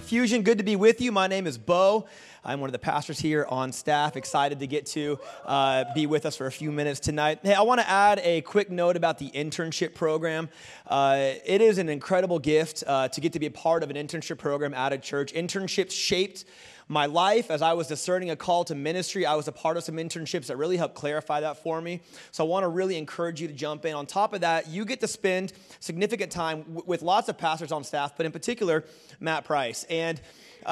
Fusion, good to be with you. My name is Bo. I'm one of the pastors here on staff. Excited to get to be with us for a few minutes tonight. Hey, I want to add a quick note about the internship program. It is an incredible gift to get to be a part of an internship program at a church. Internships shaped my life. As I was discerning a call to ministry, I was a part of some internships that really helped clarify that for me. So I want to really encourage you to jump in. On top of that, you get to spend significant time with lots of pastors on staff, but in particular, Matt Price. And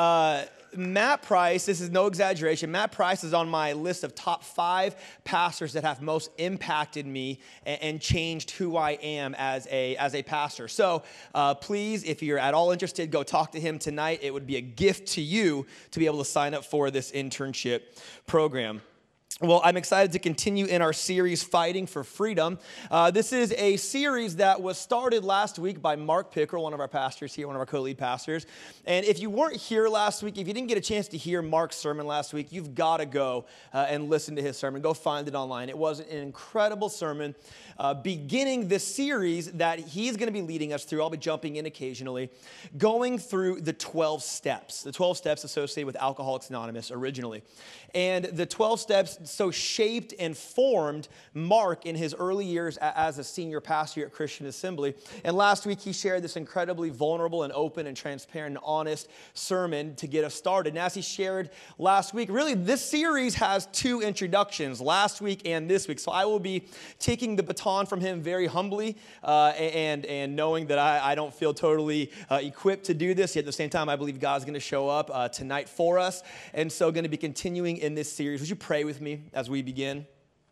Matt Price, this is no exaggeration, Matt Price is on my list of top 5 pastors that have most impacted me and changed who I am as a pastor. So please, if you're at all interested, go talk to him tonight. It would be a gift to you to be able to sign up for this internship program. Well, I'm excited to continue in our series, Fighting for Freedom. This is a series that was started last week by Mark Pickrell, one of our pastors here, one of our co-lead pastors. And if you weren't here last week, if you didn't get a chance to hear Mark's sermon last week, you've got to go and listen to his sermon. Go find it online. It was an incredible sermon beginning this series that he's going to be leading us through. I'll be jumping in occasionally, going through the 12 steps associated with Alcoholics Anonymous originally. And the 12 steps so shaped and formed Mark in his early years as a senior pastor here at Christian Assembly. And last week, he shared this incredibly vulnerable and open and transparent and honest sermon to get us started. And as he shared last week, really, this series has 2 introductions, last week and this week. So I will be taking the baton from him very humbly and knowing that I don't feel totally equipped to do this. Yet at the same time, I believe God's going to show up tonight for us. And so going to be continuing in this series. Would you pray with me as we begin?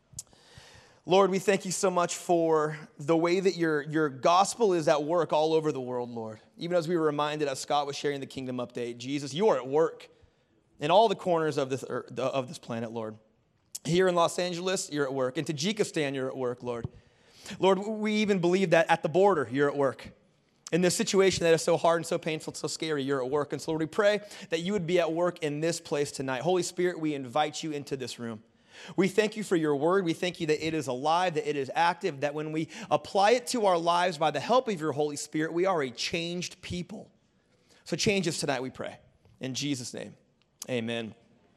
Lord, we thank you so much for the way that your gospel is at work all over the world, Lord. Even as we were reminded as Scott was sharing the kingdom update, Jesus, you are at work in all the corners of this planet, Lord. Here in Los Angeles, you're at work. In Tajikistan, you're at work, Lord. Lord, we even believe that at the border, you're at work. In this situation that is so hard and so painful, so scary, you're at work. And so Lord, we pray that you would be at work in this place tonight. Holy Spirit, we invite you into this room. We thank you for your word. We thank you that it is alive, that it is active, that when we apply it to our lives by the help of your Holy Spirit, we are a changed people. So change us tonight, we pray. In Jesus' name, amen.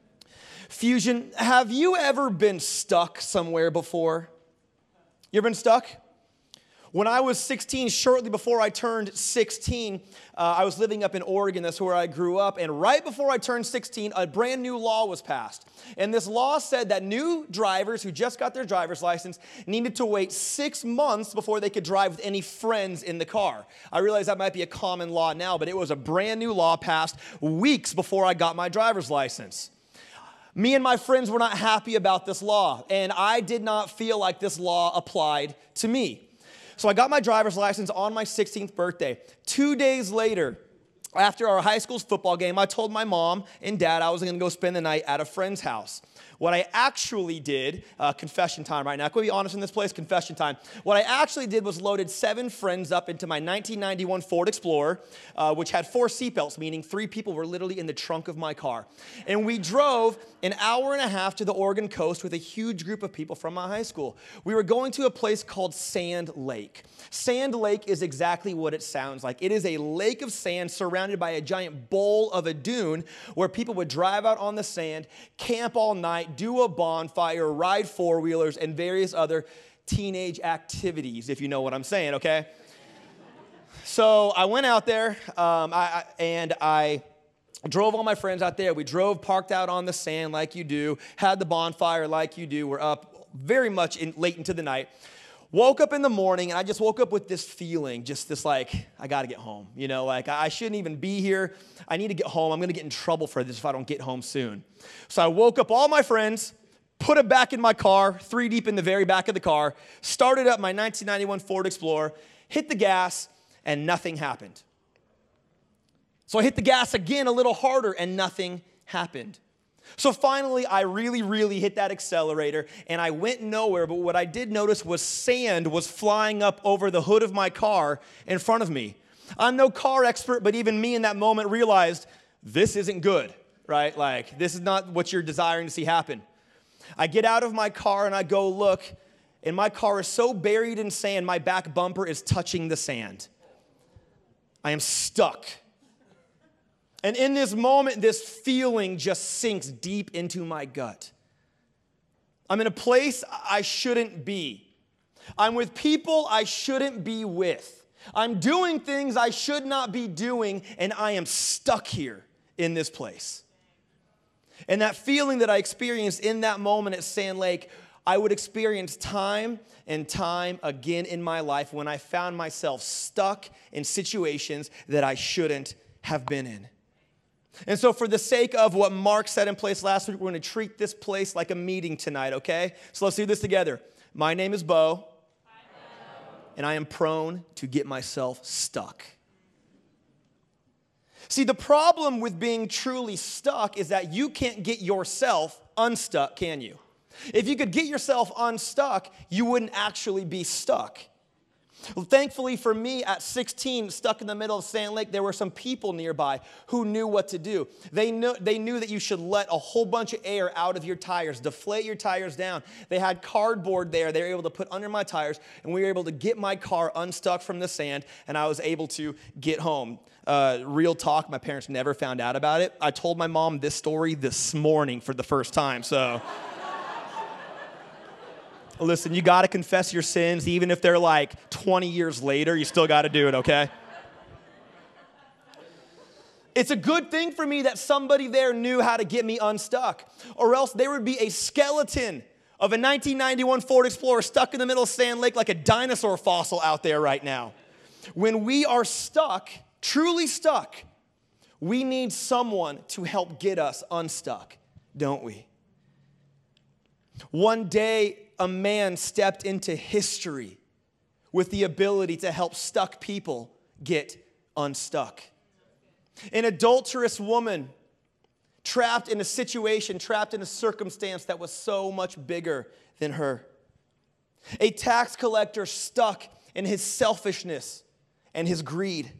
Fusion, have you ever been stuck somewhere before? You ever been stuck? When I was 16, shortly before I turned 16, I was living up in Oregon. That's where I grew up. And right before I turned 16, a brand new law was passed. And this law said that new drivers who just got their driver's license needed to wait 6 months before they could drive with any friends in the car. I realize that might be a common law now, but it was a brand new law passed weeks before I got my driver's license. Me and my friends were not happy about this law, and I did not feel like this law applied to me. So I got my driver's license on my 16th birthday. 2 days later, after our high school's football game, I told my mom and dad I was going to go spend the night at a friend's house. What I actually did, confession time right now. Can we be honest in this place? Confession time. What I actually did was loaded 7 friends up into my 1991 Ford Explorer, which had 4 seatbelts, meaning 3 people were literally in the trunk of my car. And we drove an hour and a half to the Oregon coast with a huge group of people from my high school. We were going to a place called Sand Lake. Sand Lake is exactly what it sounds like. It is a lake of sand surrounded by a giant bowl of a dune where people would drive out on the sand, camp all night, do a bonfire, ride four-wheelers, and various other teenage activities, if you know what I'm saying, okay? So I went out there, and I drove all my friends out there. We drove, parked out on the sand like you do, had the bonfire like you do. We're up very much late into the night. Woke up in the morning, and I just woke up with this feeling, just this like, I got to get home. You know, like I shouldn't even be here. I need to get home. I'm going to get in trouble for this if I don't get home soon. So I woke up all my friends, put them back in my car, 3 deep in the very back of the car, started up my 1991 Ford Explorer, hit the gas, and nothing happened. So I hit the gas again a little harder, and nothing happened. So finally, I really hit that accelerator, and I went nowhere, but what I did notice was sand was flying up over the hood of my car in front of me. I'm no car expert, but even me in that moment realized this isn't good, right? Like, this is not what you're desiring to see happen. I get out of my car, and I go look, and my car is so buried in sand, my back bumper is touching the sand. I am stuck. And in this moment, this feeling just sinks deep into my gut. I'm in a place I shouldn't be. I'm with people I shouldn't be with. I'm doing things I should not be doing, and I am stuck here in this place. And that feeling that I experienced in that moment at Sand Lake, I would experience time and time again in my life when I found myself stuck in situations that I shouldn't have been in. And so for the sake of what Mark set in place last week, we're going to treat this place like a meeting tonight, okay? So let's do this together. My name is Bo, and I am prone to get myself stuck. See, the problem with being truly stuck is that you can't get yourself unstuck, can you? If you could get yourself unstuck, you wouldn't actually be stuck. Well, thankfully for me, at 16, stuck in the middle of Sand Lake, there were some people nearby who knew what to do. They knew that you should let a whole bunch of air out of your tires, deflate your tires down. They had cardboard there they were able to put under my tires, and we were able to get my car unstuck from the sand, and I was able to get home. Real talk, my parents never found out about it. I told my mom this story this morning for the first time, so... Listen, you got to confess your sins, even if they're like 20 years later, you still got to do it, okay? It's a good thing for me that somebody there knew how to get me unstuck, or else there would be a skeleton of a 1991 Ford Explorer stuck in the middle of Sand Lake like a dinosaur fossil out there right now. When we are stuck, truly stuck, we need someone to help get us unstuck, don't we? One day, a man stepped into history with the ability to help stuck people get unstuck. An adulterous woman trapped in a situation, trapped in a circumstance that was so much bigger than her. A tax collector stuck in his selfishness and his greed.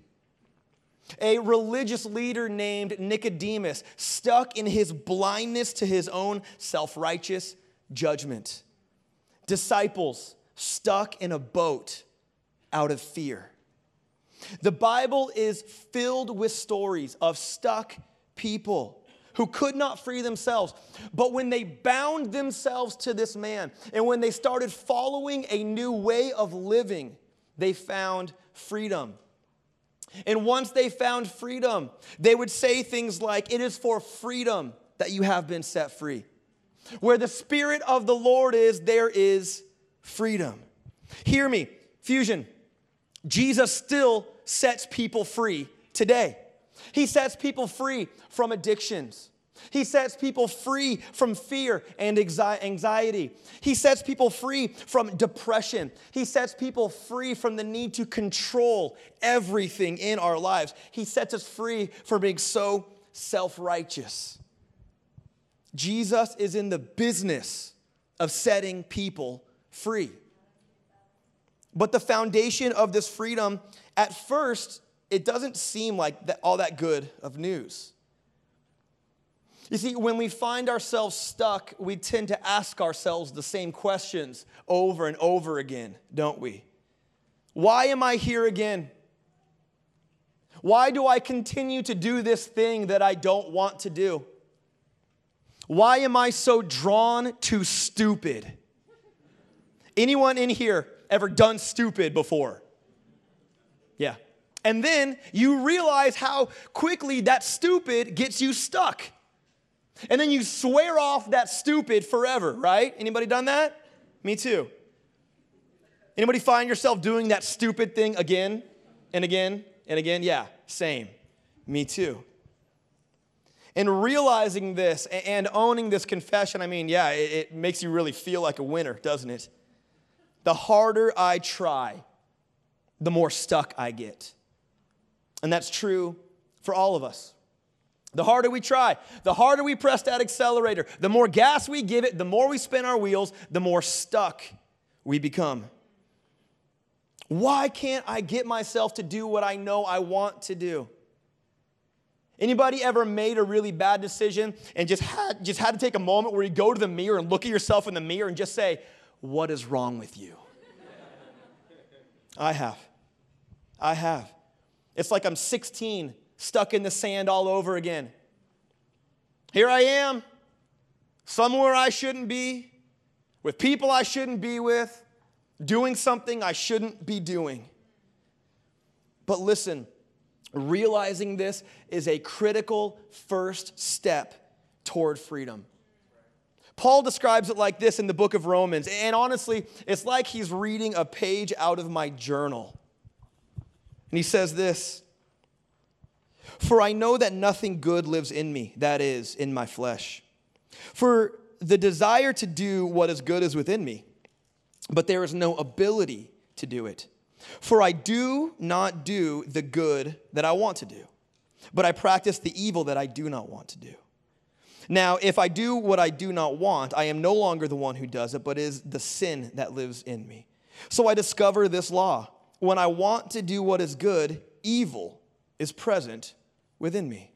A religious leader named Nicodemus stuck in his blindness to his own self-righteous judgment. Disciples stuck in a boat out of fear. The Bible is filled with stories of stuck people who could not free themselves. But when they bound themselves to this man, and when they started following a new way of living, they found freedom. And once they found freedom, they would say things like, "It is for freedom that you have been set free. Where the Spirit of the Lord is, there is freedom." Hear me, Fusion. Jesus still sets people free today. He sets people free from addictions. He sets people free from fear and anxiety. He sets people free from depression. He sets people free from the need to control everything in our lives. He sets us free from being so self-righteous. Jesus is in the business of setting people free. But the foundation of this freedom, at first, it doesn't seem like all that good of news. You see, when we find ourselves stuck, we tend to ask ourselves the same questions over and over again, don't we? Why am I here again? Why do I continue to do this thing that I don't want to do? Why am I so drawn to stupid? Anyone in here ever done stupid before? Yeah. And then you realize how quickly that stupid gets you stuck. And then you swear off that stupid forever, right? Anybody done that? Me too. Anybody find yourself doing that stupid thing again and again and again? Yeah, same. Me too. And realizing this and owning this confession, it makes you really feel like a winner, doesn't it? The harder I try, the more stuck I get. And that's true for all of us. The harder we try, the harder we press that accelerator, the more gas we give it, the more we spin our wheels, the more stuck we become. Why can't I get myself to do what I know I want to do? Anybody ever made a really bad decision and just had to take a moment where you go to the mirror and look at yourself in the mirror and just say, "What is wrong with you?" I have. It's like I'm 16 stuck in the sand all over again. Here I am, somewhere I shouldn't be, with people I shouldn't be with, doing something I shouldn't be doing. But listen, realizing this is a critical first step toward freedom. Paul describes it like this in the book of Romans, and honestly, it's like he's reading a page out of my journal. And he says this, "For I know that nothing good lives in me, that is, in my flesh. For the desire to do what is good is within me, but there is no ability to do it. For I do not do the good that I want to do, but I practice the evil that I do not want to do. Now, if I do what I do not want, I am no longer the one who does it, but is the sin that lives in me. So I discover this law. When I want to do what is good, evil is present within me."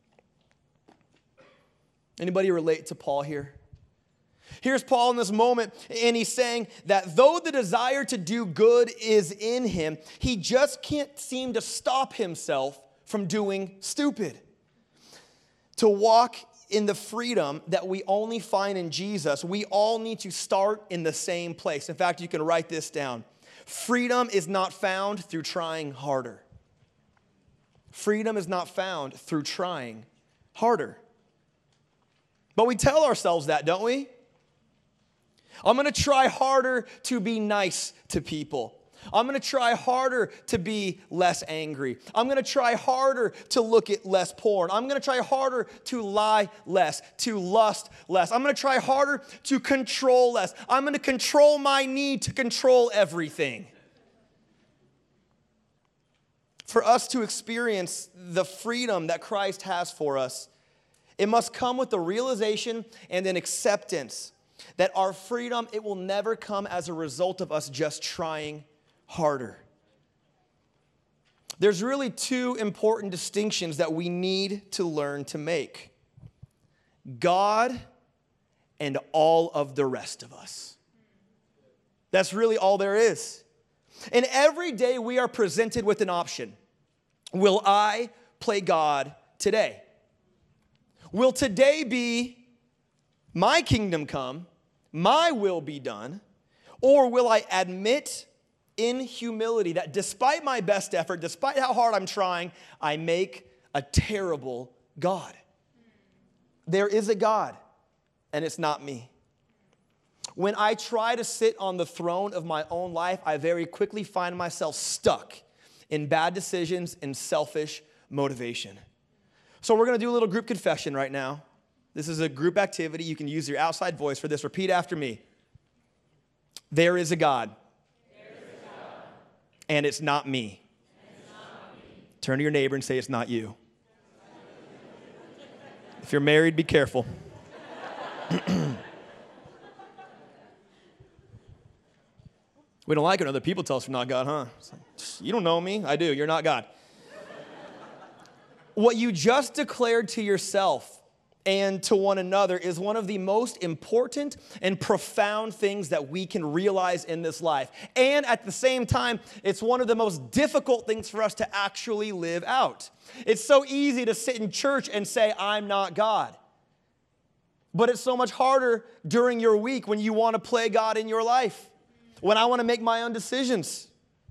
Anybody relate to Paul here? Here's Paul in this moment, and he's saying that though the desire to do good is in him, he just can't seem to stop himself from doing stupid. To walk in the freedom that we only find in Jesus, we all need to start in the same place. In fact, you can write this down. Freedom is not found through trying harder. Freedom is not found through trying harder. But we tell ourselves that, don't we? I'm going to try harder to be nice to people. I'm going to try harder to be less angry. I'm going to try harder to look at less porn. I'm going to try harder to lie less, to lust less. I'm going to try harder to control less. I'm going to control my need to control everything. For us to experience the freedom that Christ has for us, it must come with the realization and an acceptance that our freedom, it will never come as a result of us just trying harder. There's really two important distinctions that we need to learn to make: God and all of the rest of us. That's really all there is. And every day we are presented with an option. Will I play God today? Will today be my kingdom come, my will be done, or will I admit in humility that despite my best effort, despite how hard I'm trying, I make a terrible God? There is a God, and it's not me. When I try to sit on the throne of my own life, I very quickly find myself stuck in bad decisions and selfish motivation. So we're going to do a little group confession right now. This is a group activity. You can use your outside voice for this. Repeat after me. There is a God. And it's not me. Turn to your neighbor and say, it's not you. If you're married, be careful. We don't like it when other people tell us we're not God, huh? It's like, you don't know me. I do. You're not God. What you just declared to yourself and to one another is one of the most important and profound things that we can realize in this life. And at the same time, it's one of the most difficult things for us to actually live out. It's so easy to sit in church and say, I'm not God. But it's so much harder during your week when you want to play God in your life, when I want to make my own decisions.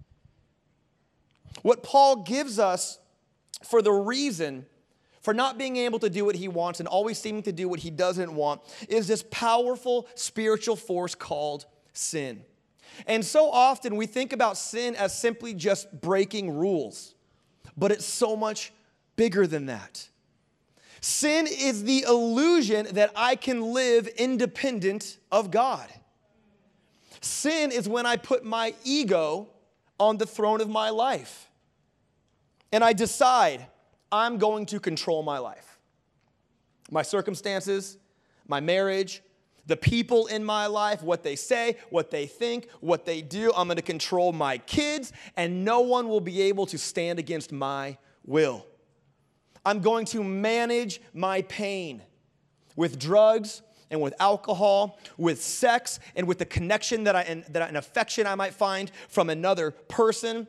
What Paul gives us for the reason for not being able to do what he wants and always seeming to do what he doesn't want is this powerful spiritual force called sin. And so often we think about sin as simply just breaking rules, but it's so much bigger than that. Sin is the illusion that I can live independent of God. Sin is when I put my ego on the throne of my life and I decide I'm going to control my life, my circumstances, my marriage, the people in my life, what they say, what they think, what they do. I'm going to control my kids, and no one will be able to stand against my will. I'm going to manage my pain with drugs and with alcohol, with sex, and with the connection that an affection I might find from another person,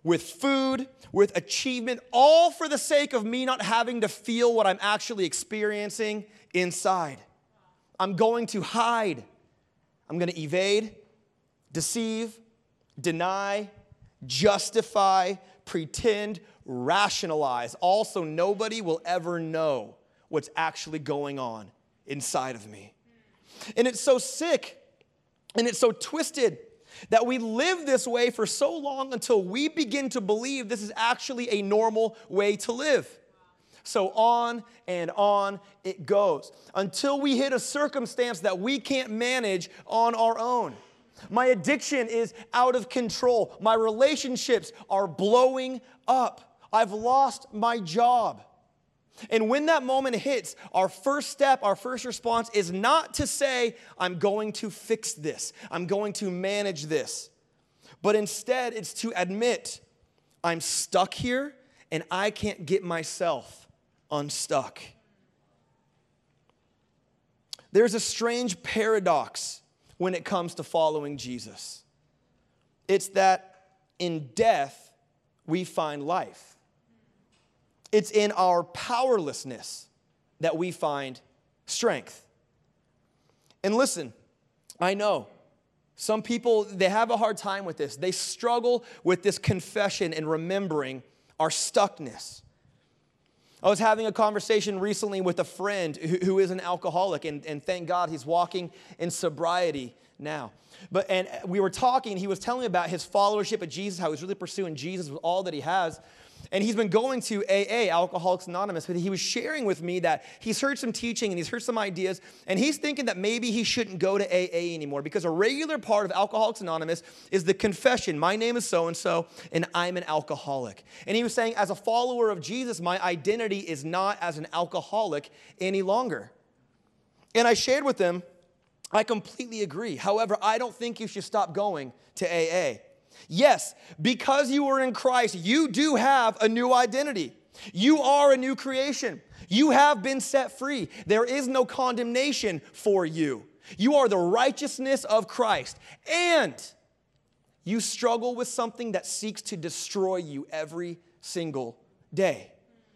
with food, with achievement, all for the sake of me not having to feel what I'm actually experiencing inside. I'm going to hide. I'm going to evade, deceive, deny, justify, pretend, rationalize. Also, nobody will ever know what's actually going on inside of me. And it's so sick and it's so twisted that we live this way for so long until we begin to believe this is actually a normal way to live. So on and on it goes until we hit a circumstance that we can't manage on our own. My addiction is out of control. My relationships are blowing up. I've lost my job. And when that moment hits, our first step, our first response is not to say, I'm going to fix this. I'm going to manage this. But instead, it's to admit, I'm stuck here and I can't get myself unstuck. There's a strange paradox when it comes to following Jesus. It's that in death, we find life. It's in our powerlessness that we find strength. And listen, I know some people, they have a hard time with this. They struggle with this confession and remembering our stuckness. I was having a conversation recently with a friend who is an alcoholic, and thank God he's walking in sobriety now. And we were talking, and he was telling me about his followership of Jesus, how he's really pursuing Jesus with all that he has. And he's been going to AA, Alcoholics Anonymous, but he was sharing with me that he's heard some teaching and he's heard some ideas, and he's thinking that maybe he shouldn't go to AA anymore because a regular part of Alcoholics Anonymous is the confession, my name is so-and-so, and I'm an alcoholic. And he was saying, as a follower of Jesus, my identity is not as an alcoholic any longer. And I shared with him, I completely agree. However, I don't think you should stop going to AA. Yes, because you are in Christ, you do have a new identity. You are a new creation. You have been set free. There is no condemnation for you. You are the righteousness of Christ. And you struggle with something that seeks to destroy you every single day.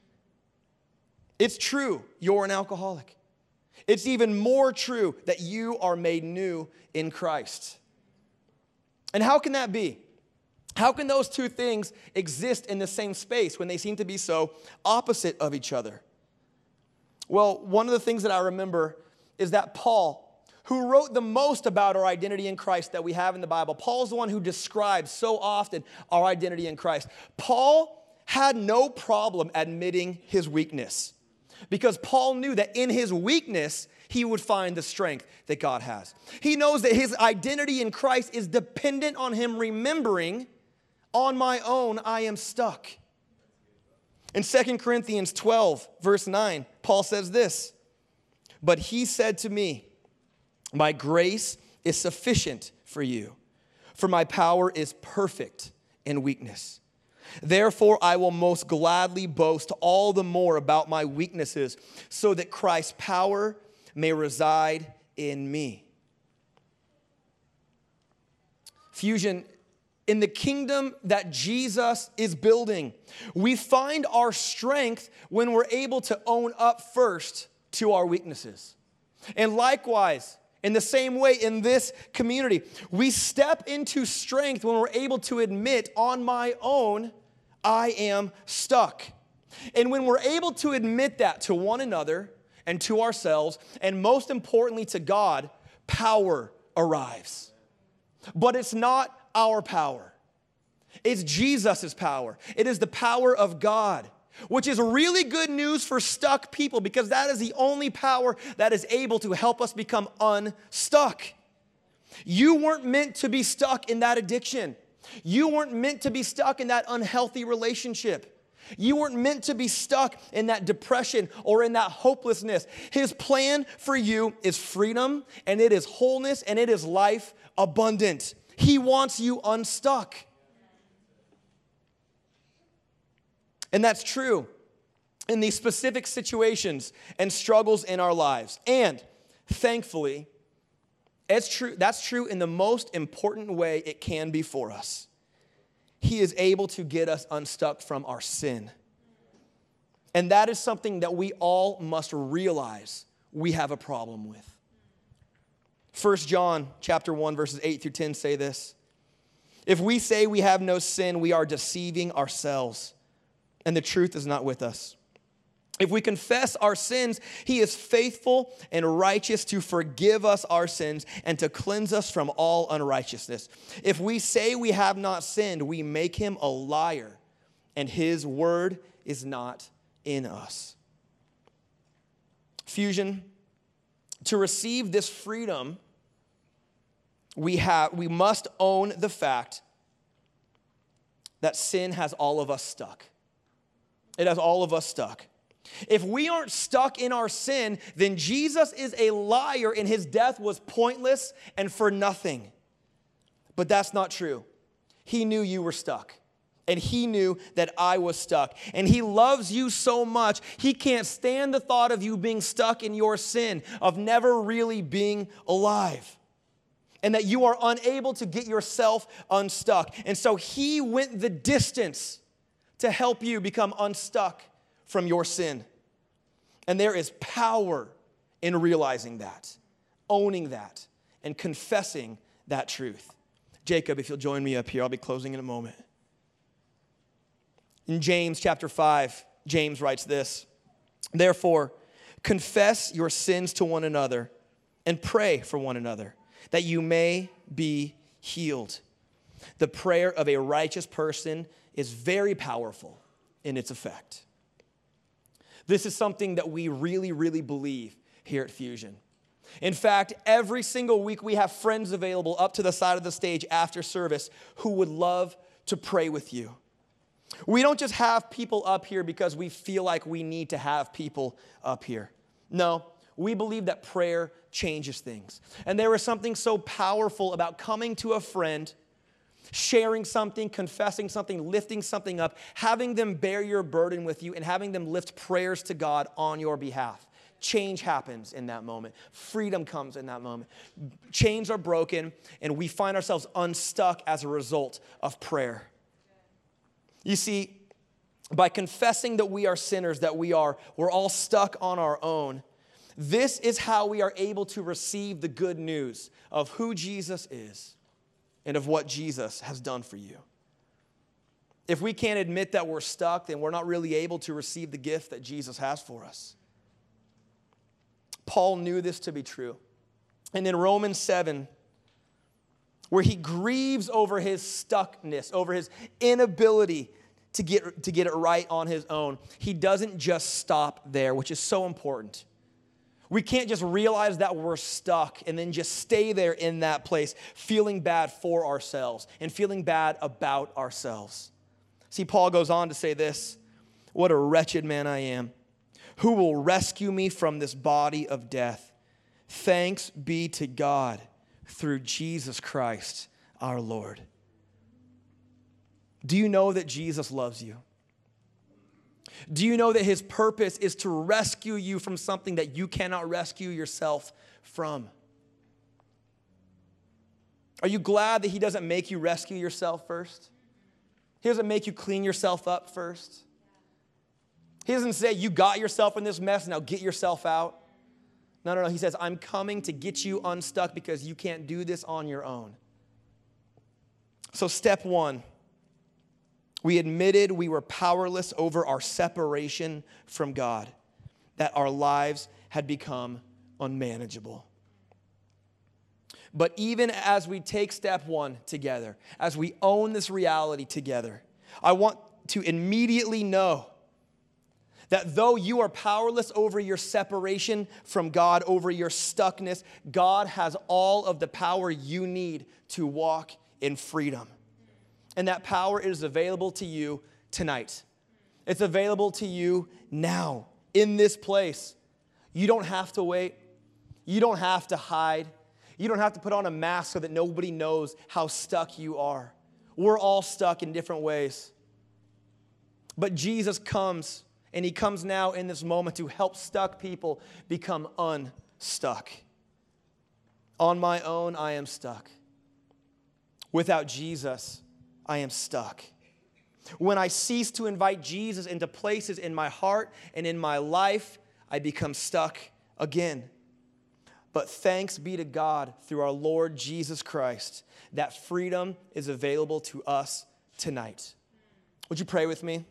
It's true, you're an alcoholic. It's even more true that you are made new in Christ. And how can that be? How can those two things exist in the same space when they seem to be so opposite of each other? Well, one of the things that I remember is that Paul, who wrote the most about our identity in Christ that we have in the Bible, Paul's the one who describes so often our identity in Christ. Paul had no problem admitting his weakness because Paul knew that in his weakness, he would find the strength that God has. He knows that his identity in Christ is dependent on him remembering, on my own, I am stuck. In 2 Corinthians 12, verse 9, Paul says this, but he said to me, my grace is sufficient for you, for my power is perfect in weakness. Therefore, I will most gladly boast all the more about my weaknesses, so that Christ's power may reside in me. Fusion, in the kingdom that Jesus is building, we find our strength when we're able to own up first to our weaknesses. And likewise, in the same way in this community, we step into strength when we're able to admit, on my own, I am stuck. And when we're able to admit that to one another and to ourselves, and most importantly to God, power arrives. But it's not our power. It's Jesus' power. It is the power of God, which is really good news for stuck people because that is the only power that is able to help us become unstuck. You weren't meant to be stuck in that addiction. You weren't meant to be stuck in that unhealthy relationship. You weren't meant to be stuck in that depression or in that hopelessness. His plan for you is freedom, and it is wholeness, and it is life abundant. He wants you unstuck. And that's true in these specific situations and struggles in our lives. And thankfully, that's true in the most important way it can be for us. he is able to get us unstuck from our sin. And that is something that we all must realize we have a problem with. 1 John chapter 1, verses 8 through 10 say this: if we say we have no sin, we are deceiving ourselves, and the truth is not with us. If we confess our sins, he is faithful and righteous to forgive us our sins and to cleanse us from all unrighteousness. If we say we have not sinned, we make him a liar, and his word is not in us. Fusion, to receive this freedom, we must own the fact that sin has all of us stuck. It has all of us stuck. If we aren't stuck in our sin, then Jesus is a liar and his death was pointless and for nothing. But that's not true. He knew you were stuck. And he knew that I was stuck. And he loves you so much, he can't stand the thought of you being stuck in your sin, of never really being alive. And that you are unable to get yourself unstuck. And so he went the distance to help you become unstuck from your sin. And there is power in realizing that, owning that, and confessing that truth. Jacob, if you'll join me up here, I'll be closing in a moment. In James chapter 5, James writes this: therefore, confess your sins to one another and pray for one another, that you may be healed. The prayer of a righteous person is very powerful in its effect. This is something that we really, really believe here at Fusion. In fact, every single week we have friends available up to the side of the stage after service who would love to pray with you. We don't just have people up here because we feel like we need to have people up here. No, we believe that prayer changes things. And there is something so powerful about coming to a friend, sharing something, confessing something, lifting something up, having them bear your burden with you, and having them lift prayers to God on your behalf. Change happens in that moment. Freedom comes in that moment. Chains are broken, and we find ourselves unstuck as a result of prayer. You see, by confessing that we are sinners, that we're all stuck on our own, this is how we are able to receive the good news of who Jesus is and of what Jesus has done for you. If we can't admit that we're stuck, then we're not really able to receive the gift that Jesus has for us. Paul knew this to be true. And in Romans 7, where he grieves over his stuckness, over his inability to get it right on his own, he doesn't just stop there, which is so important. We can't just realize that we're stuck and then just stay there in that place, feeling bad for ourselves and feeling bad about ourselves. See, Paul goes on to say this: what a wretched man I am. Who will rescue me from this body of death? Thanks be to God through Jesus Christ our Lord. Do you know that Jesus loves you? Do you know that his purpose is to rescue you from something that you cannot rescue yourself from? Are you glad that he doesn't make you rescue yourself first? He doesn't make you clean yourself up first. He doesn't say, you got yourself in this mess, now get yourself out. No. He says, I'm coming to get you unstuck because you can't do this on your own. So step one, we admitted we were powerless over our separation from God, that our lives had become unmanageable. But even as we take step one together, as we own this reality together, I want to immediately know that though you are powerless over your separation from God, over your stuckness, God has all of the power you need to walk in freedom. And that power is available to you tonight. It's available to you now, in this place. You don't have to wait. You don't have to hide. You don't have to put on a mask so that nobody knows how stuck you are. We're all stuck in different ways. But Jesus comes, and he comes now in this moment to help stuck people become unstuck. On my own, I am stuck. Without Jesus, I am stuck. When I cease to invite Jesus into places in my heart and in my life, I become stuck again. But thanks be to God through our Lord Jesus Christ that freedom is available to us tonight. Would you pray with me?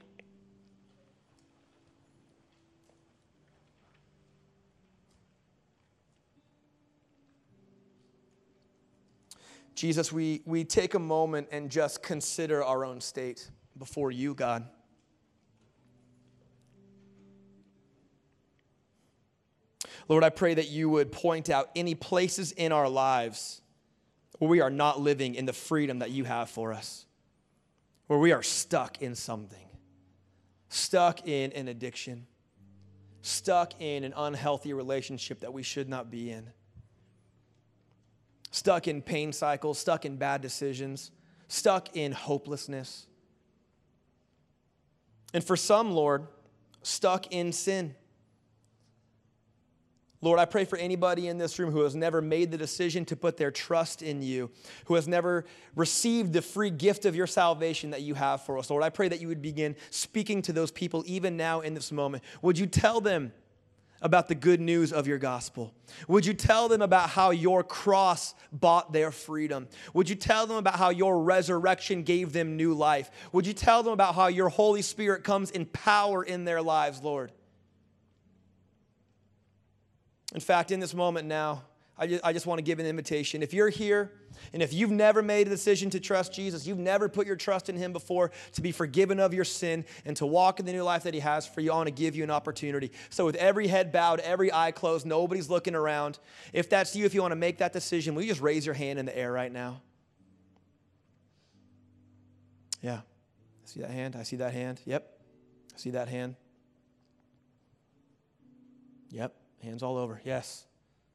Jesus, we take a moment and just consider our own state before you, God. Lord, I pray that you would point out any places in our lives where we are not living in the freedom that you have for us, where we are stuck in something, stuck in an addiction, stuck in an unhealthy relationship that we should not be in, stuck in pain cycles, stuck in bad decisions, stuck in hopelessness. And for some, Lord, stuck in sin. Lord, I pray for anybody in this room who has never made the decision to put their trust in you, who has never received the free gift of your salvation that you have for us. Lord, I pray that you would begin speaking to those people even now in this moment. Would you tell them about the good news of your gospel? Would you tell them about how your cross bought their freedom? Would you tell them about how your resurrection gave them new life? Would you tell them about how your Holy Spirit comes in power in their lives, Lord? In fact, in this moment now, I just want to give an invitation. If you're here and if you've never made a decision to trust Jesus, you've never put your trust in him before to be forgiven of your sin and to walk in the new life that he has for you, I want to give you an opportunity. So with every head bowed, every eye closed, nobody's looking around. If that's you, if you want to make that decision, will you just raise your hand in the air right now? Yeah. I see that hand. I see that hand. Yep. I see that hand. Yep. Hands all over. Yes.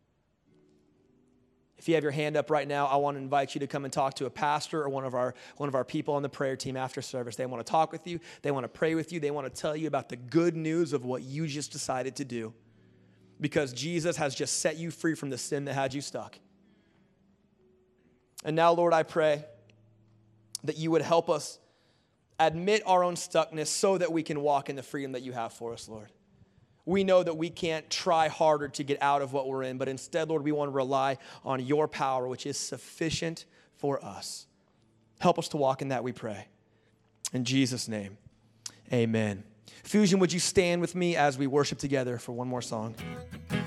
If you have your hand up right now, I want to invite you to come and talk to a pastor or one of our people on the prayer team after service. They want to talk with you. They want to pray with you. They want to tell you about the good news of what you just decided to do, because Jesus has just set you free from the sin that had you stuck. And now, Lord, I pray that you would help us admit our own stuckness so that we can walk in the freedom that you have for us, Lord. We know that we can't try harder to get out of what we're in, but instead, Lord, we want to rely on your power, which is sufficient for us. Help us to walk in that, we pray. In Jesus' name, amen. Fusion, would you stand with me as we worship together for one more song?